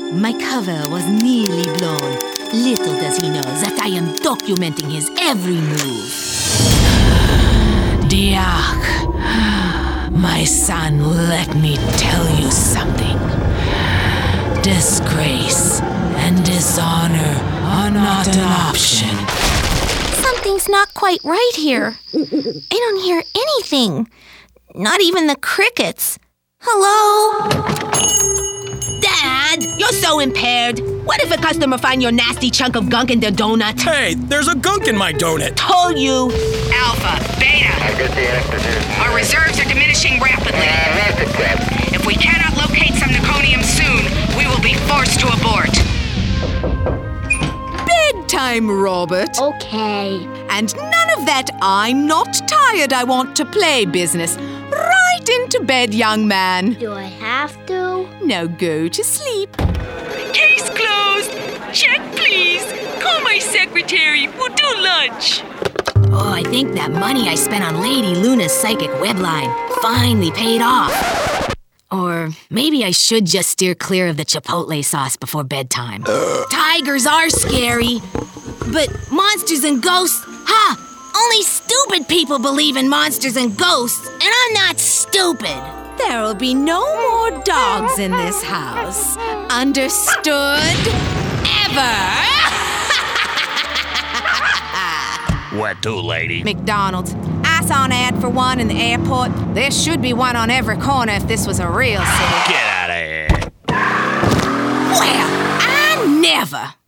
My cover was nearly blown. Little does he know that I am documenting his every move. Diak, my son, let me tell you something. Disgrace and dishonor are not an option. Something's not quite right here. I don't hear anything. Not even the crickets. Hello? Dad, you're so impaired. What if a customer find your nasty chunk of gunk in their donut? Hey, there's a gunk in my donut. Told you. Alpha, Beta. Our reserves are diminishing rapidly. If we cannot locate some Neconium soon, we will be forced to abort. Bedtime, Robert. Okay. And none of that I'm not tired, I want to play business. Right into bed, young man. Do I have to? Now go to sleep. Case closed. Check, please. Call my secretary. We'll do lunch. Oh, I think that money I spent on Lady Luna's psychic webline finally paid off. Or maybe I should just steer clear of the chipotle sauce before bedtime. Tigers are scary, but monsters and ghosts, only stupid people believe in monsters and ghosts, and I'm not stupid. There'll be no more dogs in this house. Understood? Ever! Where to, lady? McDonald's. I saw an ad for one in the airport. There should be one on every corner if this was a real city. Get out of here. Well, I never.